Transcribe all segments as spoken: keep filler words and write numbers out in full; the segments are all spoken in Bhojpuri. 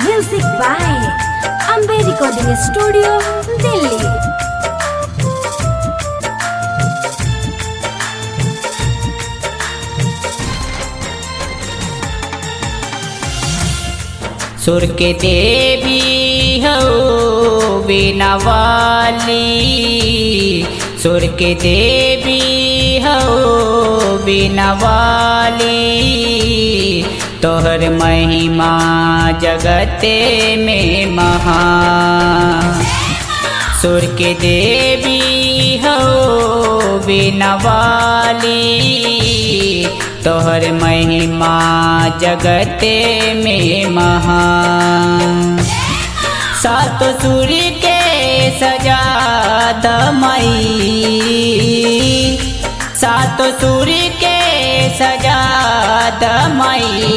Music by Ambe Recording Studio, Delhi. सुर के देवी हो बीना वाली, सुर के देवी हो बीना वाली, तोहर महिमा जगते में महान। सुर के देवी हो बीना वाली, तोहर महिमा जगते में महान। सात सुर के सजा दमई, सात सुर के सजा दमई,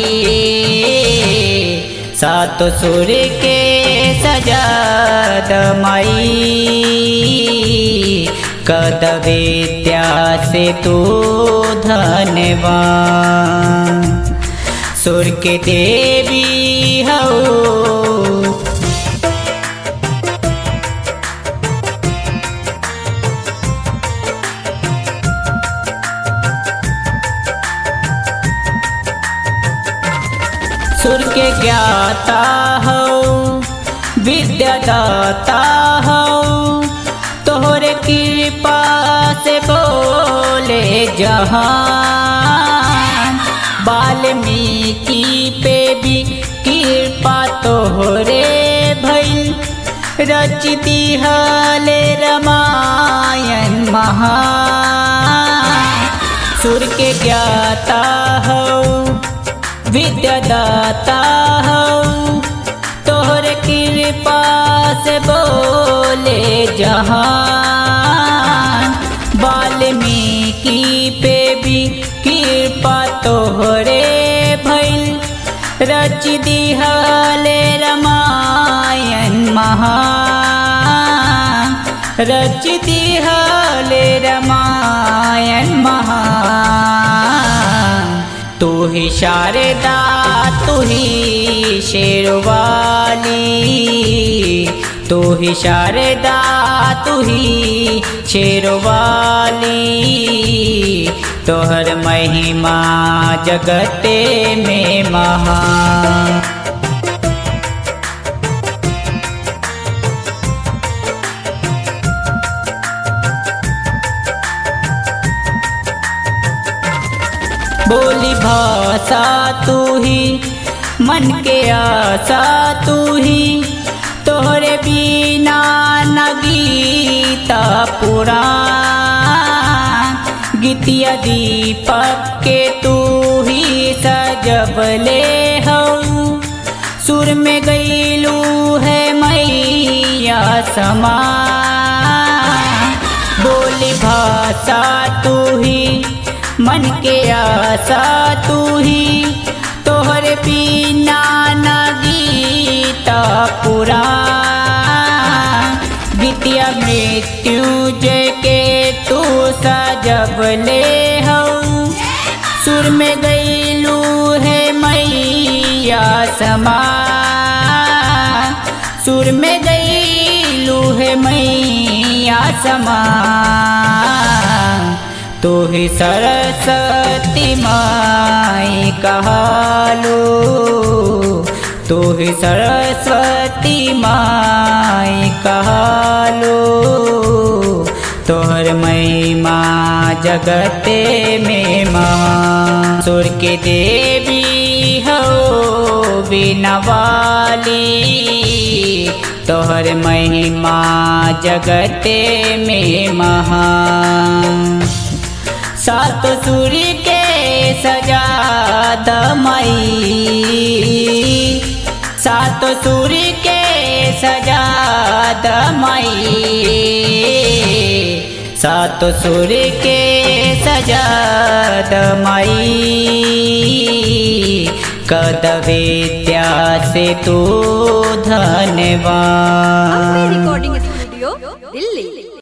सात सुर के सजा दमई, कद विद्या से तू धन्यवान। सुर के देवी हो, सुर के ज्ञाता हो विद्या दाता हो, तोहरे कृपा से बोले जहान। वाल्मीकि पे भी कृपा तोहरे भइल, रच दिहले रामायण महान। सुर के ज्ञाता हो विद्या दाता हो, तोहरे कृपा से बोले जहान। वाल्मीकि पे भी कृपा तोहरे भइल, रच दिहले रामायण महान, रच दिहले रामायण महान। तू ही शारदा तू ही शेरवाली, तू ही शारदा तू ही शेरवाली, तोहर महिमा जगते में महान। बोली भाषा तू ही, मन के आशा तू ही, तोहरे बिना न गीता पुराण। गीतिया दीपक के तू ही सजबले हो, सुर में गईलू है मैया समान। बोली भाषा तू ही, मन के आशा तू ही, तोहरे बिना न गीता पुराण। विद्या मृत्युंजय के तू सजबले हो, सुर में गईलू है मैया समान। सुर में गईलू है मैया समान। तू ही सरस्वती माई कहालू, तू ही सरस्वती माई कहालू, तोहर महिमा जगते में महान। सुर के देवी हो बीना वाली, तोहर महिमा जगते में महान। सात सुर के सजा दमई, सात सुर के सजा दमई, सात सुर के सजा दमई, कद विद्या से तू धन्यवान। Ambe Recording Studio, Delhi।